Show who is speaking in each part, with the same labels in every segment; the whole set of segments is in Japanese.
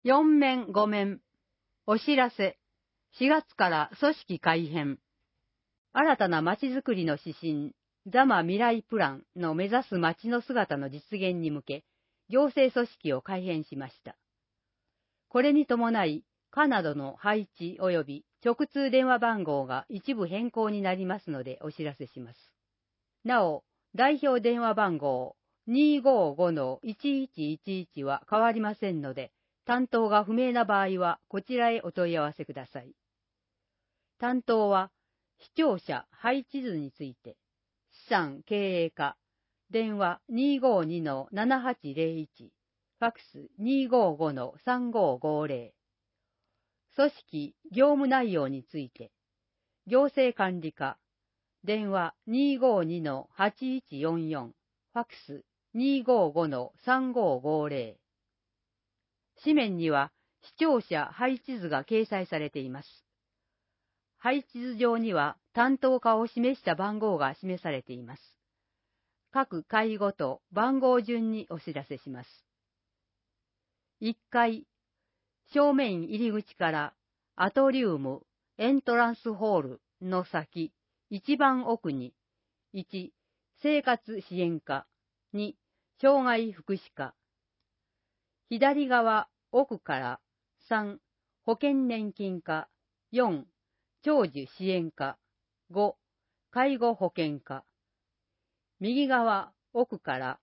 Speaker 1: 4面5面。お知らせ。4月から組織改編。新たな街づくりの指針、ザマ未来プランの目指す街の姿の実現に向け、行政組織を改編しました。これに伴い、カナダの配置及び直通電話番号が一部変更になりますのでお知らせします。なお、代表電話番号255-1111は変わりませんので、担当が不明な場合はこちらへお問い合わせください。担当は、視聴者配置図について、資産経営課、電話252-7801、ファックス255-3550、組織業務内容について、行政管理課、電話252-8144、ファックス255-3550。紙面には視聴者配置図が掲載されています。配置図上には担当課を示した番号が示されています。各階ごと番号順にお知らせします。1階、正面入り口からアトリウムエントランスホールの先、一番奥に、1、生活支援課、2、障害福祉課。左側奥から3、保険年金課、4、長寿支援課、5、介護保険課。右側奥から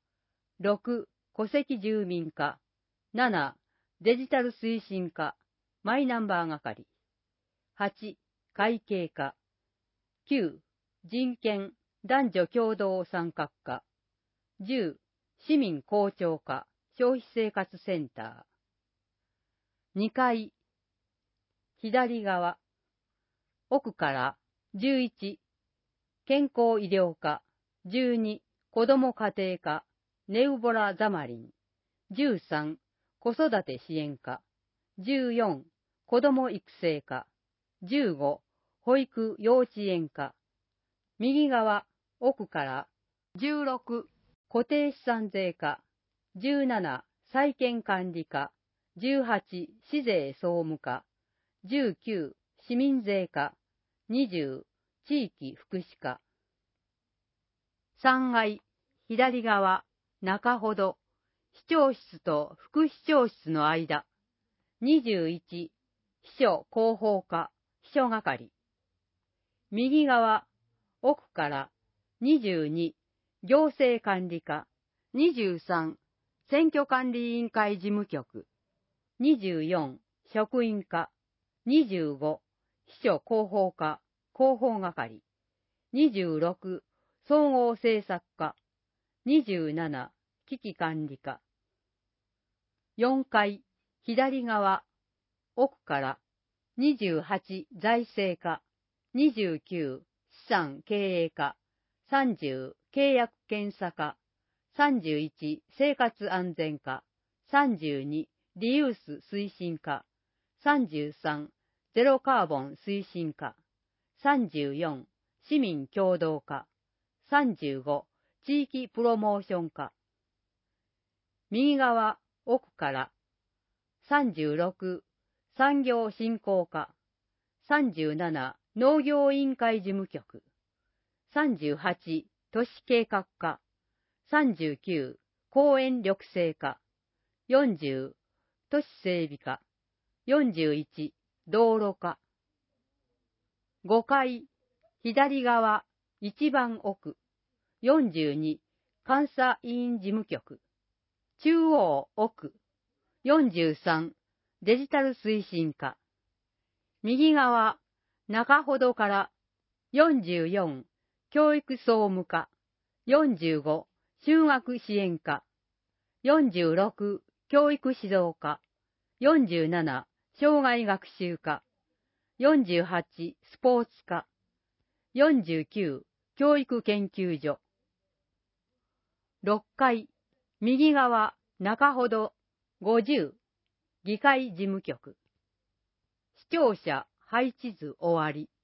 Speaker 1: 6、戸籍住民課、7、デジタル推進課、マイナンバー係。8、会計課。9、人権、男女共同参画課。10、市民公聴課、消費生活センター。2階、左側、奥から11、健康医療課、12、子ども家庭課、ネウボラ・ザマリン。13、子育て支援課。14、子ども育成課。15、保育幼稚園課。右側、奥から16、固定資産税課。17、債権管理課。18、市税総務課。19、市民税課。20、地域福祉課。3階、左側、中ほど、市長室と副市長室の間。21、秘書広報課、秘書係。右側、奥から22、行政管理課。23、選挙管理委員会事務局。24、職員課。25、秘書広報課、広報係。26、総合政策課。27、危機管理課。4階、左側、奥から28、財政課。29、資産経営課。30、契約検査課。31、生活安全課。32、リユース推進課。33、ゼロカーボン推進課。34、市民協働課。35、地域プロモーション課。右側、奥から36、産業振興課。37、農業委員会事務局。38、都市計画課。39、公園緑成課。40、都市整備課。41、道路課。5階、左側、一番奥。42、監査委員事務局。中央奥。43、デジタル推進課。右側、中ほどから44、教育総務課。45、就学支援課。46、教育指導課。47、障害学習課。48、スポーツ課。49、教育研究所。6階、右側、中ほど、50、議会事務局。視聴者配置図終わり。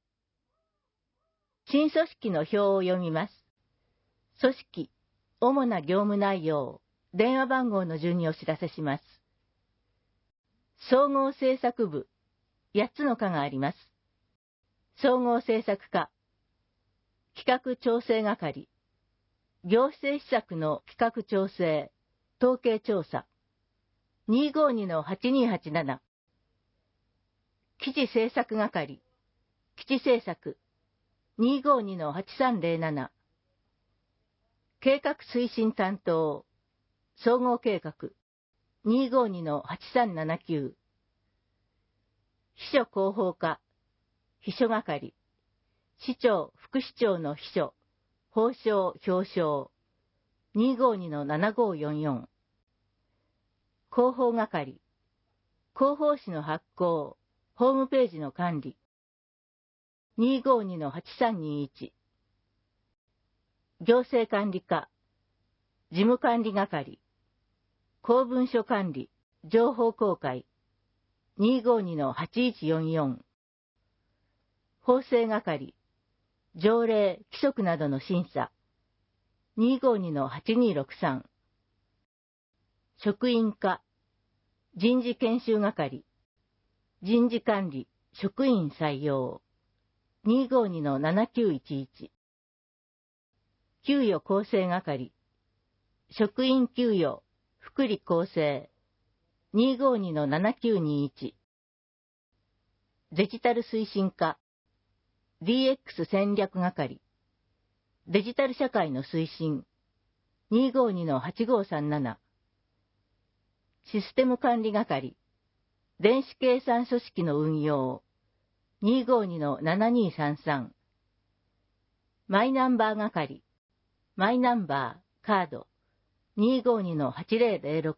Speaker 2: 新組織の表を読みます。組織、主な業務内容、電話番号の順にお知らせします。 総合政策部、8つの課があります。総合政策課、企画調整係、行政施策の企画調整、統計調査、252-8287、記事制作係、記事制作、252-8307、計画推進担当、総合計画、252-8379、秘書広報課、秘書係、市長、副市長の秘書、報奨、表彰、252-7544、広報係、広報誌の発行、ホームページの管理、252-8321、行政管理課、事務管理係、公文書管理、情報公開、252-8144、法制係、条例、規則などの審査、252-8263、職員課、人事研修係、人事管理、職員採用、252-7911、給与構成係、職員給与、福利厚生、252-7921、デジタル推進課、DX 戦略係、デジタル社会の推進、252-8537、システム管理係、電子計算組織の運用、252-7233、マイナンバー係、マイナンバー、カード、252-8006、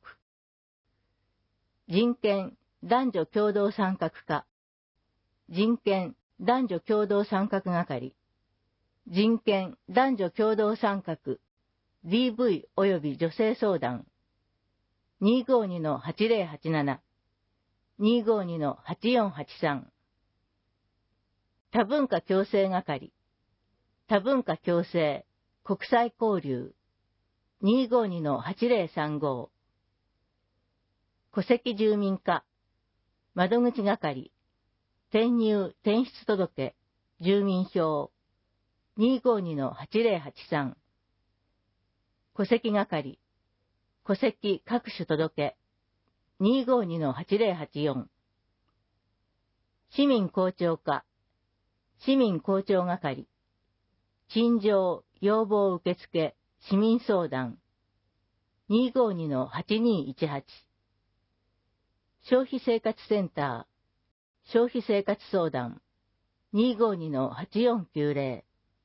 Speaker 2: 人権、男女共同参画課、人権、男女共同参画係、人権、男女共同参画、DV 及び女性相談、252-8087、252-8483、多文化共生係、多文化共生、国際交流、252-8035、戸籍住民課、窓口係、転入・転出届、住民票、252-8083、戸籍係、戸籍各種届、252-8084、市民公聴課、市民公聴係、陳情、要望受付、市民相談、252-8218、消費生活センター、消費生活相談、252-8490、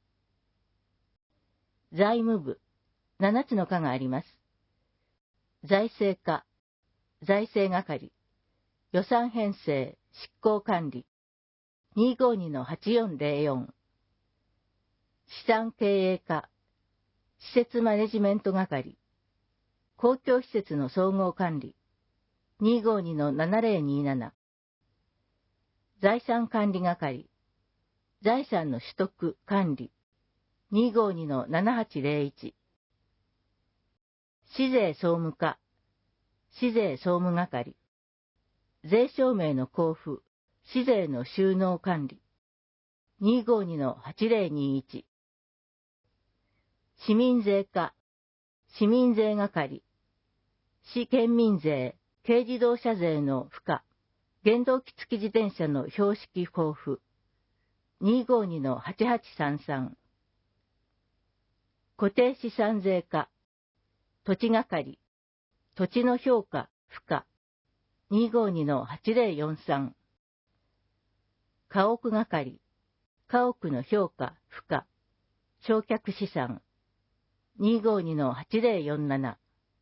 Speaker 2: 財務部、7つの課があります。財政課、財政係、予算編成、執行管理、252-8404、資産経営課、施設マネジメント係、公共施設の総合管理、252-7027、財産管理係、財産の取得、管理、252-7801、市税総務課、市税総務係、税証明の交付、市税の収納管理、252-8021、市民税課、市民税係、市県民税、軽自動車税の付加、原動機付き自転車の標識交付、252-8833、固定資産税課、土地係、土地の評価、付加、252-8043、家屋係、家屋の評価、付加、償却資産、252-8047、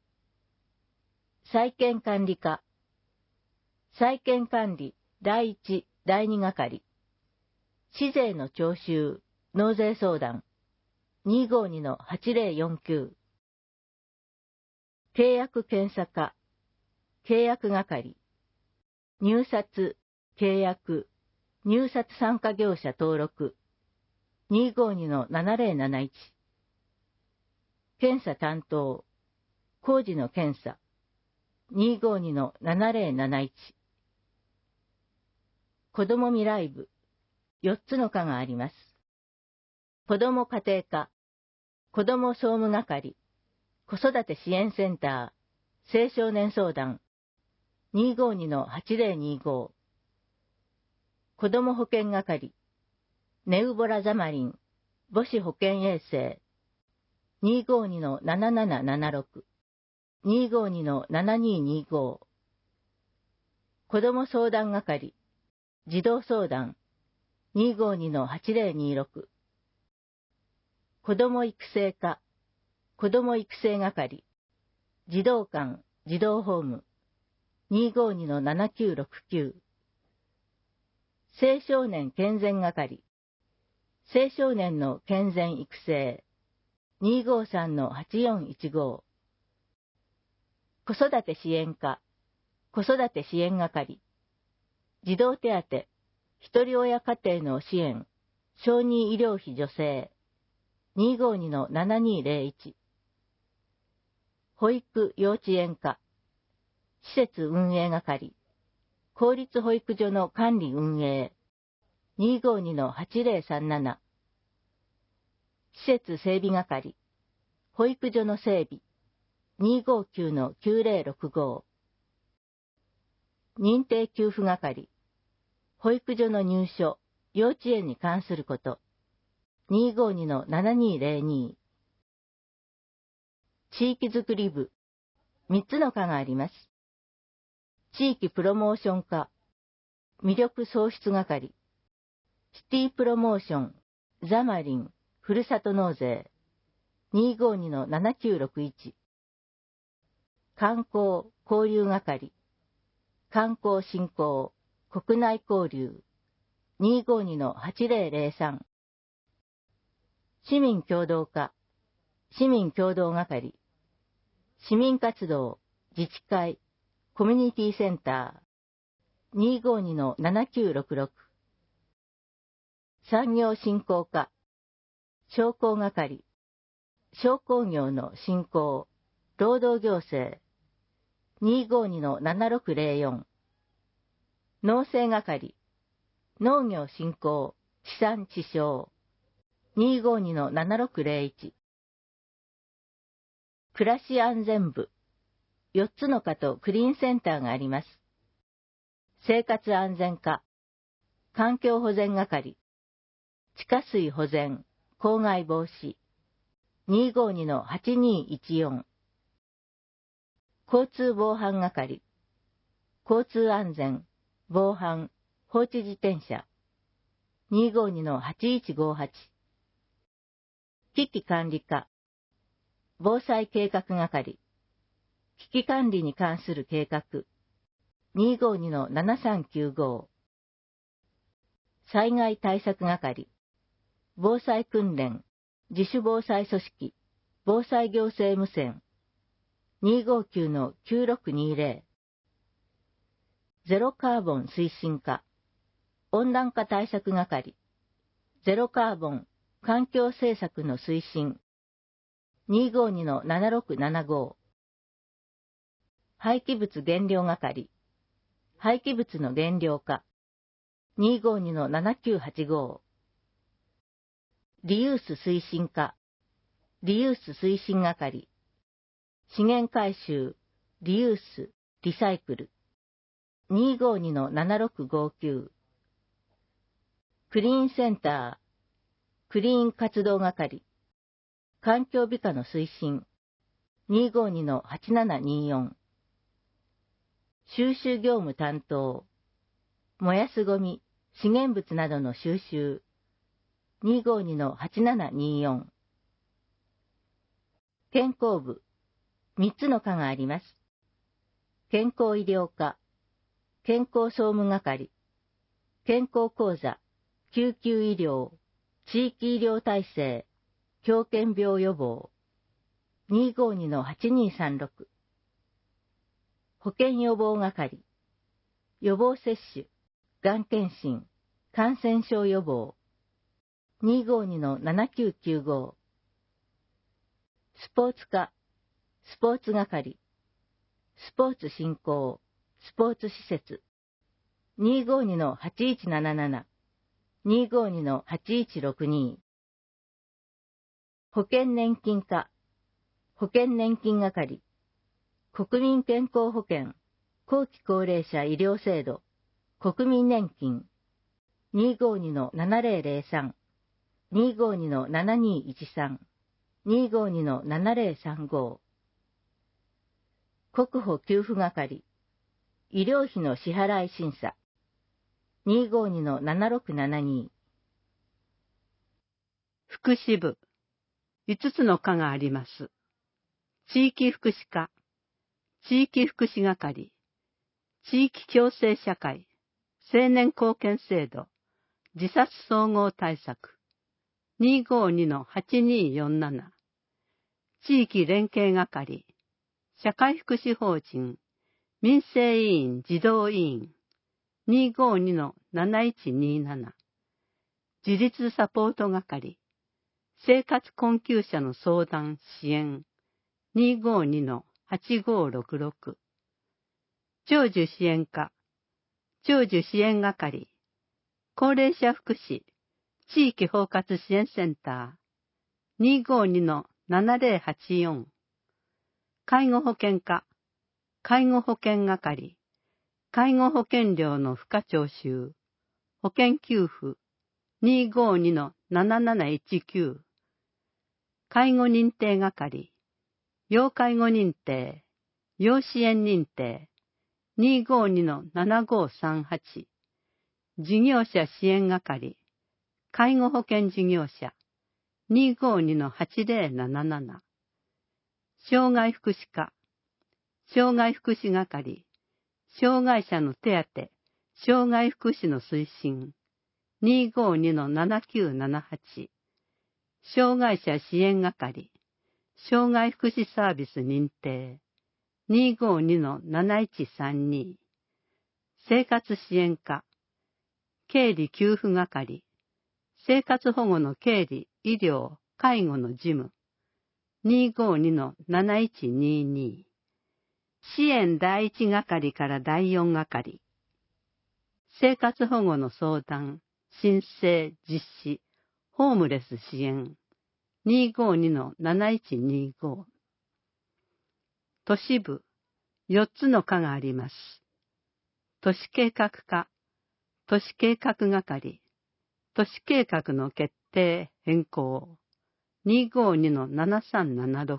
Speaker 2: 債権管理課、債権管理第1、第2係、市税の徴収、納税相談、252-8049、契約検査課、契約係、入札、契約、入札参加業者登録、252-7071、検査担当、工事の検査、252-7071、 子ども未来部、4つの課があります。子ども家庭課、子ども総務係、子育て支援センター、青少年相談、252-8025。子ども保健係、ネウボラザマリン、母子保健衛生、252-7776、252-7225。子ども相談係、児童相談、252-8026。子ども育成課、子ども育成係、児童館、児童ホーム、252-7969。青少年健全係、青少年の健全育成、253-8415。子育て支援課、子育て支援係、児童手当、一人親家庭の支援、小児医療費助成、252-7201。保育幼稚園課、施設運営係、公立保育所の管理運営、252-8037。施設整備係、保育所の整備、259-9065。認定給付係、保育所の入所、幼稚園に関すること、252-7202。地域づくり部、3つの課があります。地域プロモーション課、魅力創出係、シティプロモーション、ザマリン、ふるさと納税、252-7961。観光、交流係、観光振興、国内交流、252-8003。市民協働課、市民協働係、市民活動、自治会、コミュニティセンター、252-7966。産業振興課、商工係、商工業の振興、労働行政、252-7604。農政係、農業振興、地産地消、252-7601。暮らし安全部、4つの課とクリーンセンターがあります。生活安全課、環境保全係、地下水保全、公害防止、252-8214。交通防犯係、交通安全、防犯、放置自転車、252-8158。危機管理課、防災計画係、危機管理に関する計画、252-7395。災害対策係、防災訓練、自主防災組織、防災行政無線、259-9620。ゼロカーボン推進課、温暖化対策係、ゼロカーボン環境政策の推進、252-7675。廃棄物減量係、廃棄物の減量化、252-7985。リユース推進課、リユース推進係、資源回収、リユース、リサイクル、252-7659。クリーンセンター、クリーン活動係、環境美化の推進、252-8724。収集業務担当、燃やすゴミ、資源物などの収集、252-8724。健康部、3つの課があります。健康医療課、健康総務係、健康講座、救急医療、地域医療体制、狂犬病予防、252-8236。保健予防係、予防接種、がん検診、感染症予防、252-7995。スポーツ課、スポーツ係、スポーツ振興、スポーツ施設、 252-8177、252-8162。保険年金課、保険年金係、国民健康保険、後期高齢者医療制度、国民年金、252-7003、252-7213、252-7035。国保給付係、医療費の支払い審査、252-7672。
Speaker 1: 福祉部、5つの課があります。地域福祉課、地域福祉係、地域共生社会、青年貢献制度、自殺総合対策、252-8247、地域連携係、社会福祉法人、民生委員児童委員、252-7127、自立サポート係、生活困窮者の相談支援、252-8566、長寿支援課、長寿支援係、高齢者福祉、地域包括支援センター、252-7084、介護保険課、介護保険係、介護保険料の付加徴収、保険給付、252-7719、介護認定係、要介護認定、要支援認定、252-7538、事業者支援係、介護保険事業者、252-8077、障害福祉課、障害福祉係、障害者の手当、障害福祉の推進、252-7978、障害者支援係、障害福祉サービス認定、252-7132、生活支援課、経理給付係、生活保護の経理、医療、介護の事務、252-7122、支援第一係から第四係、生活保護の相談、申請、実施、ホームレス支援、252-7125。都市部、4つの課があります。都市計画課、都市計画係、都市計画の決定、変更、252-7376。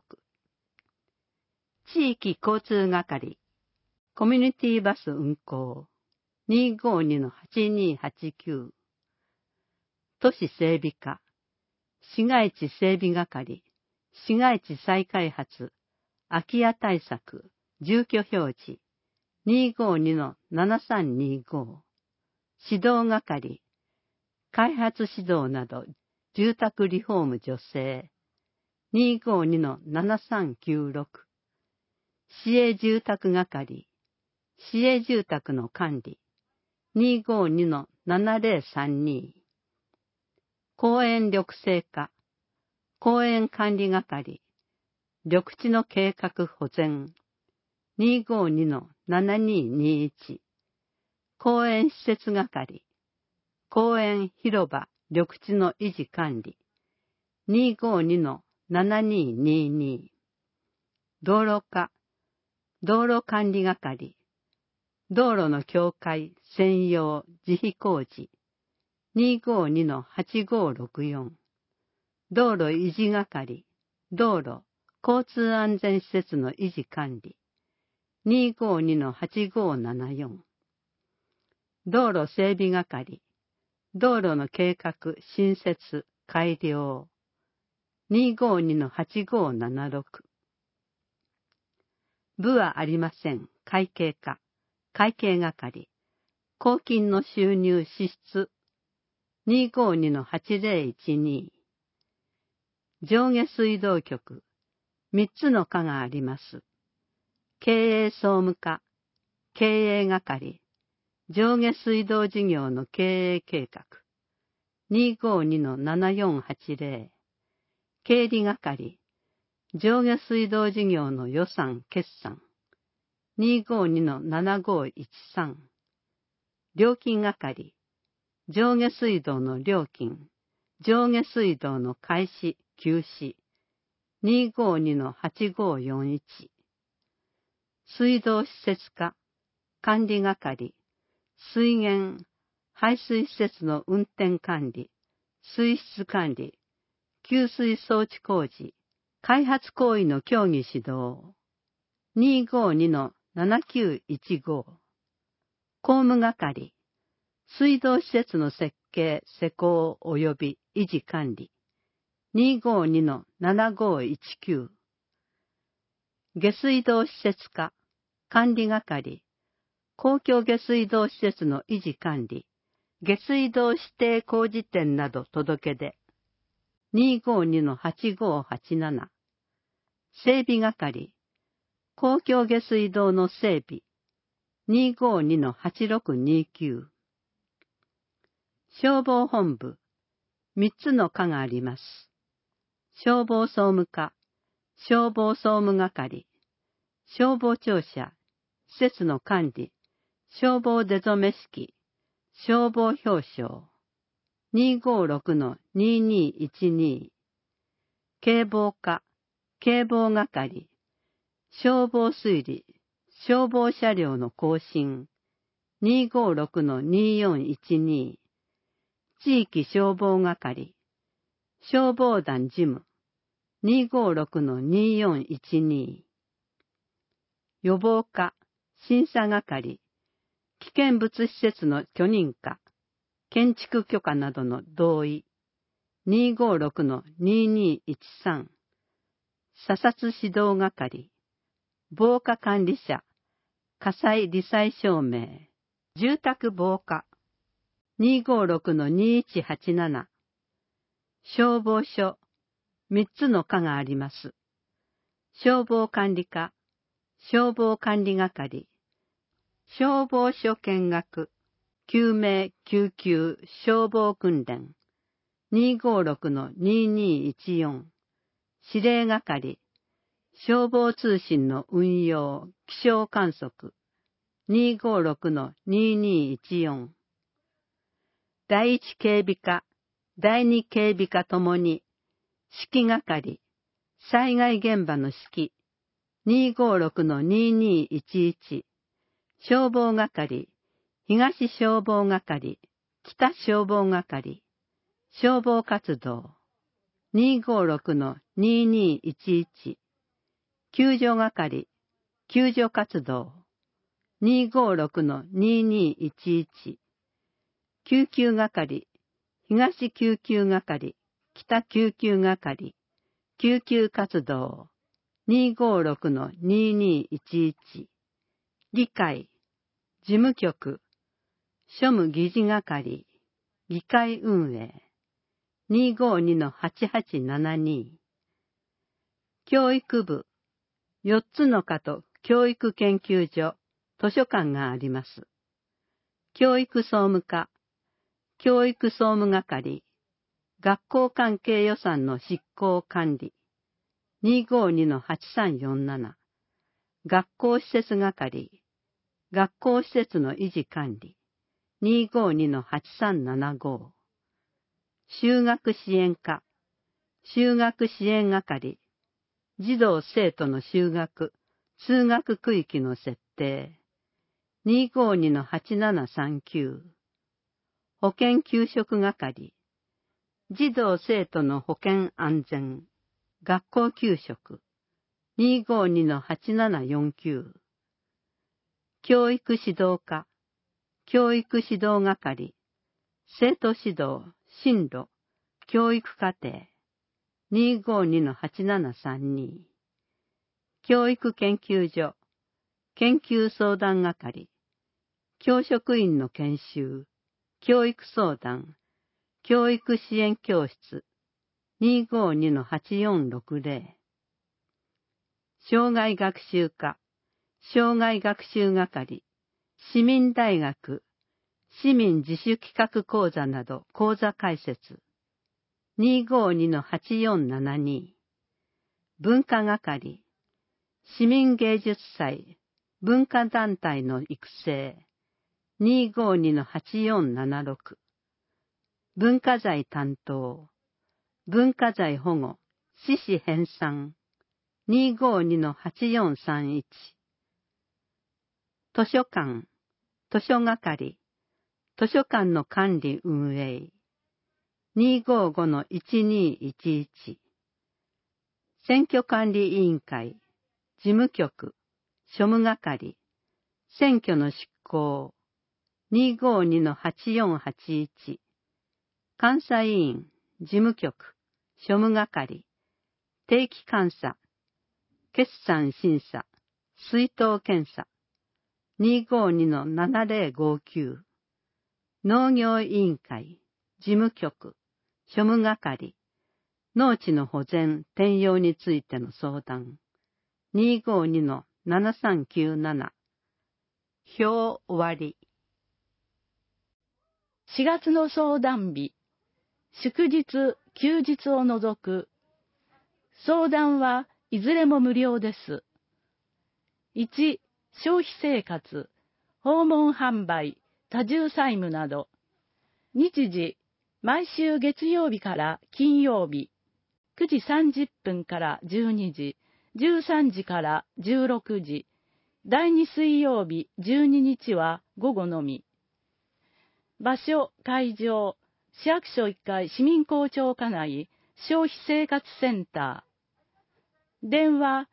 Speaker 1: 地域交通係、コミュニティバス運行、252-8289。都市整備課、市街地整備係、市街地再開発、空き家対策、住居表示、252-7325。指導係、開発指導など、住宅リフォーム助成、252-7396。市営住宅係、市営住宅の管理、252-7032。公園緑生課、公園管理係、緑地の計画保全、252-7221。公園施設係、公園広場緑地の維持管理、252-7222。道路課、道路管理係、道路の境界専用自費工事、252-8564。道路維持係、道路、交通安全施設の維持管理、252-8574。道路整備係、道路の計画、新設、改良、252-8576。部はありません。会計課、会計係、公金の収入支出、252-8012。上下水道局、3つの課があります。経営総務課、経営係、上下水道事業の経営計画、252-7480。経理係、上下水道事業の予算決算、252-7513。
Speaker 3: 料金係、上下水道の料金、上下水道の開始、休止、252-8541。水道施設課、管理係、水源、排水施設の運転管理、水質管理、給水装置工事、開発行為の協議指導、252-7915。工務係、水道施設の設計、施工及び維持管理、252-7519。下水道施設課、管理係、公共下水道施設の維持管理、下水道指定工事店など届け出、252-8587。整備係、公共下水道の整備、252-8629。消防本部、3つの課があります。消防総務課、消防総務係、消防庁舎、施設の管理、消防出初め式、消防表彰、256-2212。警防課、警防係、消防推理、消防車両の更新、256-2412。地域消防係、消防団事務、256-2412。予防課、審査係、危険物施設の許認可、建築許可などの同意、256-2213。査察指導係、防火管理者、火災罹災証明、住宅防火、256-2187。消防署、3つの課があります。消防管理課、消防管理係、消防署見学、救命救急消防訓練、256-2214。指令係、消防通信の運用、気象観測、256-2214。第一警備課、第二警備課ともに、指揮係、災害現場の指揮、256-2211。消防係、東消防係、北消防係、消防活動、256-2211。救助係、救助活動、256-2211。救急係、東救急係、北救急係、救急活動、256-2211。議会、事務局、庶務議事係、議会運営、252-8872。教育部、4つの課と教育研究所、図書館があります。教育総務課、教育総務係、学校関係予算の執行管理、252-8347。学校施設係、学校施設の維持管理、252-8375。就学支援課、就学支援係、児童生徒の就学、通学区域の設定、252-8739。保健給食係、児童生徒の保健安全、学校給食、252-8749。教育指導課、教育指導係、生徒指導、進路、教育課程、252-8732。教育研究所、研究相談係、教職員の研修、教育相談、教育支援教室、252-8460。障害学習課、障害学習係、市民大学、市民自主企画講座など講座開設、252-8472。文化係、市民芸術祭、文化団体の育成、 252-8476。文化財担当、文化財保護、私紙編纂、252-8431。図書館、図書係、図書館の管理運営、255-1211。選挙管理委員会、事務局、庶務係、選挙の執行、252-8481。監査委員、事務局、庶務係、定期監査、決算審査、出納検査、252-7059。農業委員会、事務局、庶務係、農地の保全・転用についての相談、252-7397。表終わり。
Speaker 2: 4月の相談日、祝日・休日を除く。相談はいずれも無料です。1、消費生活、訪問販売、多重債務など。日時、毎週月曜日から金曜日、9時30分から12時、13時から16時、第2水曜日12日は午後のみ。場所、会場、市役所1階市民公聴課内消費生活センター。電話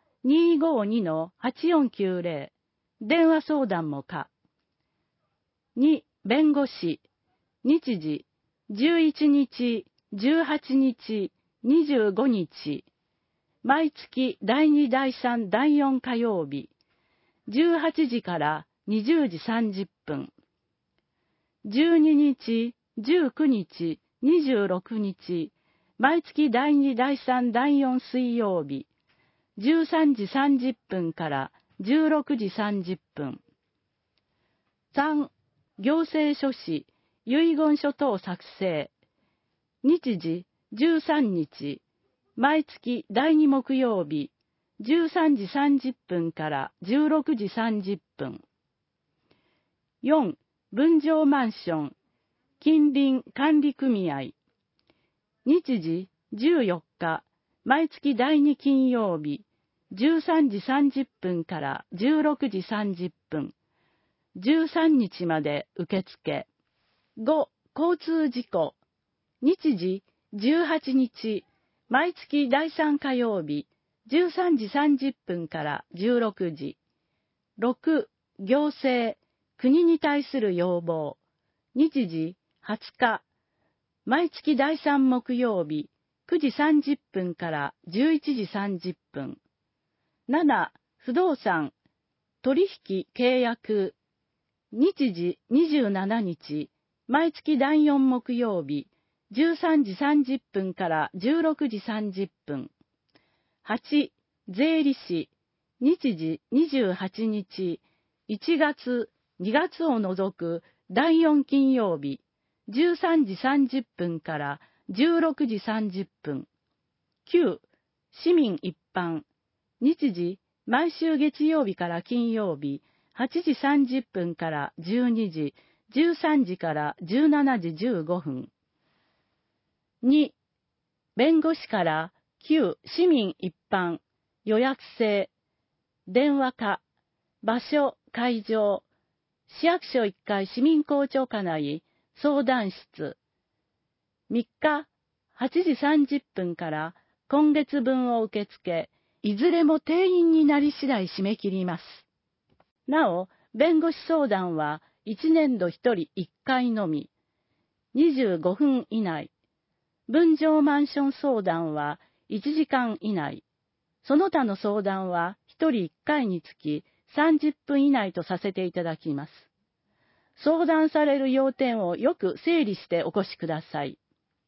Speaker 2: 252-8490。電話相談も可。2、弁護士。日時、11日、18日、25日。毎月第2、第3、第4火曜日。18時から20時30分。12日、19日、26日。毎月第2、第3、第4水曜日。13時30分から16時30分。3、行政書士、遺言書等作成。日時、13日。毎月第2木曜日。13時30分から16時30分。4、分譲マンション、近隣管理組合。日時、14日。毎月第2金曜日。13時30分から16時30分。13日まで受付。5、交通事故。日時、18日。毎月第3火曜日。13時30分から16時。6、行政、国に対する要望。日時、20日。毎月第3木曜日。9時30分から11時30分。7、不動産、取引契約。日時27日。毎月第4木曜日。13時30分から16時30分。8、税理士。日時28日。1月、2月を除く第4金曜日。13時30分から16時30分。9、市民一般。日時、毎週月曜日から金曜日。8時30分から12時、13時から17時15分。2、弁護士から旧市民一般、予約制、電話か、場所、会場、市役所1階市民公聴課内、相談室。3日、8時30分から今月分を受け付け、いずれも定員になり次第締め切ります。なお、弁護士相談は1年度1人1回のみ、25分以内。分譲マンション相談は1時間以内。その他の相談は1人1回につき30分以内とさせていただきます。相談される要点をよく整理してお越しください。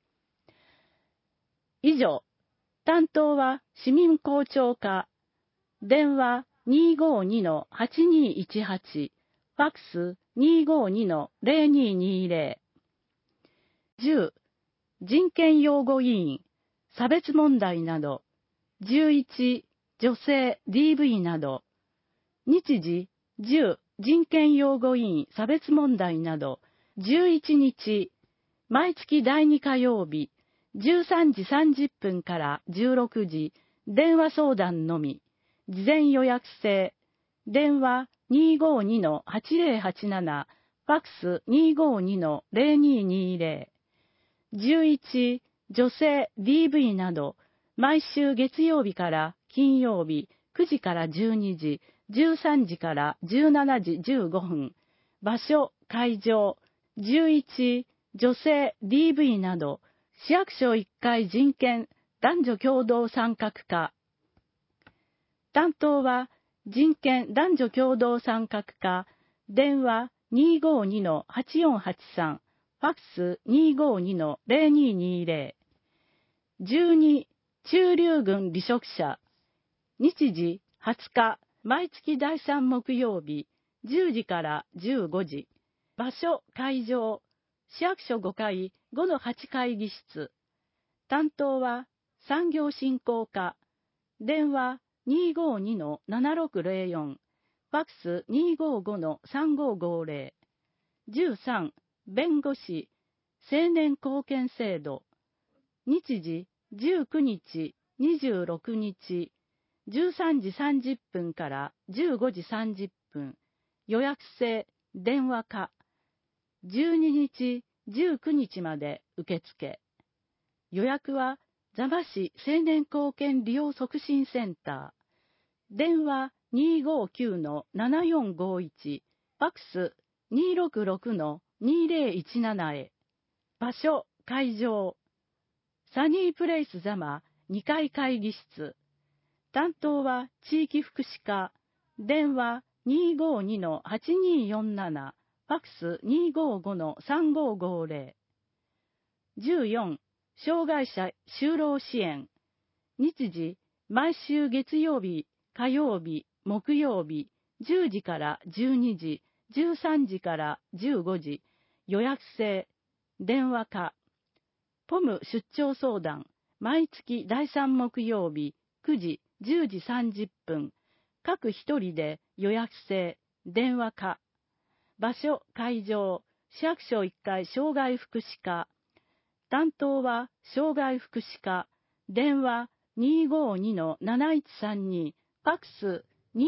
Speaker 2: 以上、担当は市民公聴課、電話 252-8218、ファックス 252-0220。10、人権擁護委員、差別問題など。11、女性 DV など。日時10、 人権擁護委員差別問題など、11日、毎月第2火曜日、13時30分から16時、電話相談のみ、事前予約制、電話 252-8087、ファックス 252-0220、11、女性 DV など、毎週月曜日から金曜日9時から12時、13時から17時15分、場所、会場、11、女性 DV など、市役所1階人権男女共同参画課。担当は、人権男女共同参画課、電話 252-8483、ファックス 252-0220。12、駐留軍離職者。日時20日、毎月第3木曜日、10時から15時。場所、会場、市役所5階5-8会議室。担当は産業振興課。電話 252-7604。ファックス 255-3550。13、弁護士、青年貢献制度。日時19日、26日、13時30分から15時30分。予約制、電話課。12日、19日まで受付。予約は座間市青年貢献利用促進センター。電話 259-7451、ファックス 266-2017 へ。場所、会場。サニープレイス座間2階会議室。担当は地域福祉課。電話 252-8247、ファックス 255-3550。14、障害者就労支援。日時、毎週月曜日、火曜日、木曜日、10時から12時、13時から15時。予約制、電話課。ポム出張相談、毎月第3木曜日、9時、10時30分。各1人で予約制、電話課。場所、会場、市役所1階障害福祉課。担当は障害福祉課。電話 252-7132、ファックス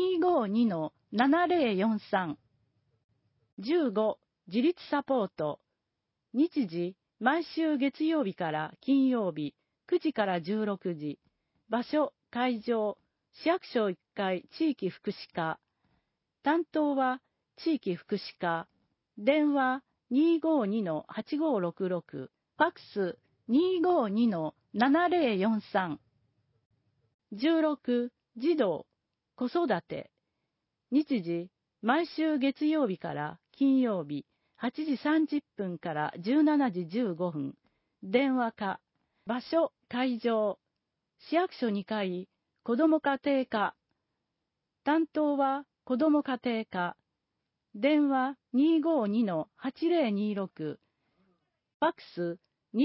Speaker 2: 252-7043。15、自立サポート。日時、毎週月曜日から金曜日、9時から16時。場所、会場、市役所1階地域福祉課。担当は地域福祉課。電話 252-8566、ファックス 252-7043。16、児童、子育て。日時、毎週月曜日から金曜日、8時30分から17時15分。電話課。場所、会場。市役所2階、子ども家庭課。担当は子ども家庭課。電話 252-8026。ファックス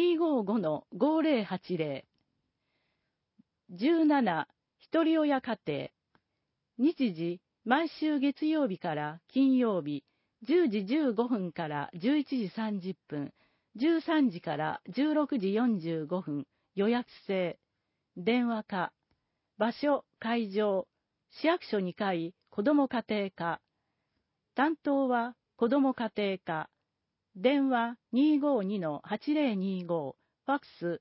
Speaker 2: 255-5080。17、ひとり親家庭。日時、毎週月曜日から金曜日、10時15分から11時30分、13時から16時45分、予約制。電話課。場所、会場。市役所2階、子ども家庭課。担当は子ども家庭課。電話 252-8025、ファックス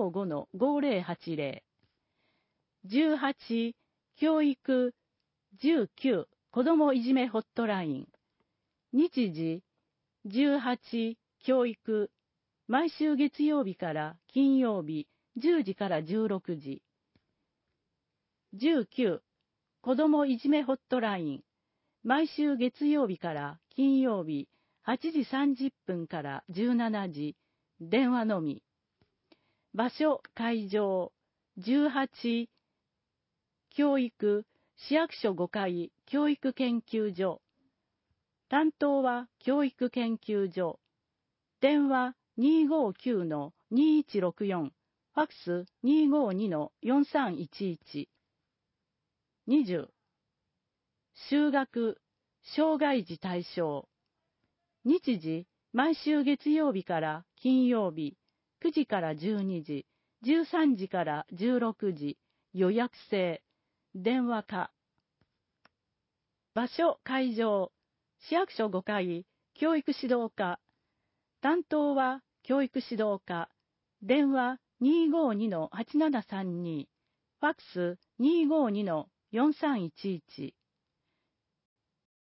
Speaker 2: 255-5080。18、教育。19、子どもいじめホットライン。日時、18、教育。毎週月曜日から金曜日、10時から16時。19、子どもいじめホットライン。毎週月曜日から金曜日、8時30分から17時。電話のみ。場所、会場。18、教育。市役所5階教育研究所。担当は教育研究所。電話 259-2164、ファックス 252-4311。20、就学、
Speaker 4: 障害児対象。日時、毎週月曜日から金曜日、9時から12時、13時から16時、予約制、電話か。場所、会場、市役所5階、教育指導課。担当は教育指導課。電話252-8732。ファックス252-4311。